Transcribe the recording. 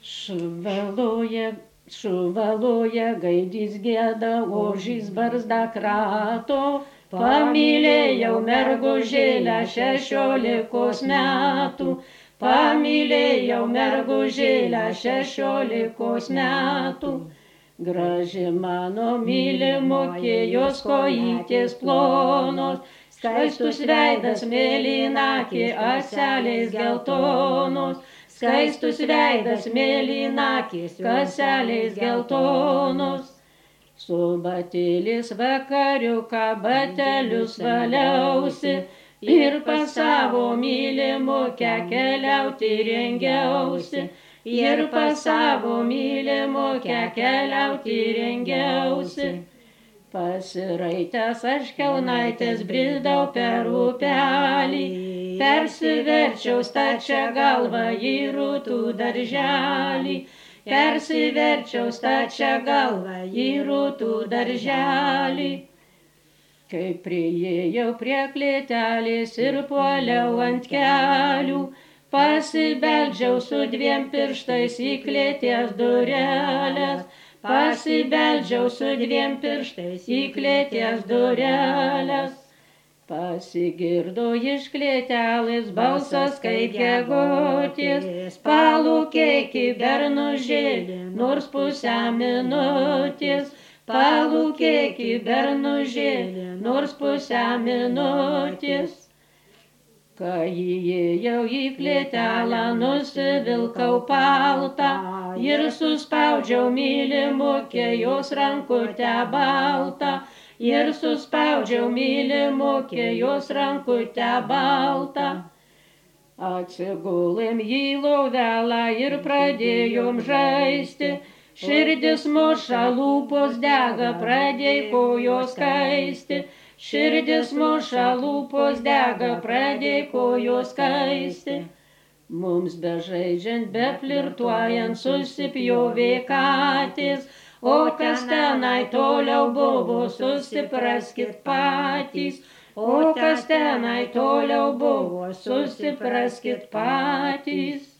Šuvaluoja gaidys gėda, ožys barzdą krato, pamylėjau mergužėlę 16 metų, pamylėjau mergužėlę 16 metų. Graži mano mylimokė, jos kojytės plonos, skaistus veidas mėlynakė, ąselės geltonos, skaistus veidas mėlynakės, ąselės geltonos. Su batėlis vakariuką batelius valiausi ir pas savo mylimokę keliauti rengiausi. Ir pas savo mylimokę keliauti rengiausi. Pasiraitęs aš kelnaitės bridau per upelį, persiverčiau stačia galva į rūtų darželį, persiverčiau stačia galva į rūtų darželį. Kai priėjau prie klėtelės ir puoliau ant kelių, pasibeldžiau su 2 pirštais į klėties dureles, pasibeldžiau su 2 pirštais į klėties dureles. Pasigirdo iš klėtelės balsas kaip gegutės, palūkėki bernužėli, nors pusę minutės, palūkėki bernužėli, nors pusę minutės. Kai įėjau į klėtelę, nusivilkau paltą ir suspaudžiau mylimokę jos rankutę baltą, ir suspaudžiau mylimokę jos rankutę baltą. Atsigulėm į lovelę ir pradėjom žaisti, širdis muša, lūpos dega, pradėjo kojos kaisti. Širdis muša, lūpos dega, pradėjo kojos kaisti. Mums bežaidžiant, beflirtuojant, susipjovė katės, o kas tenai toliau buvo, susipraskit patys. O kas tenai toliau buvo, susipraskit patys.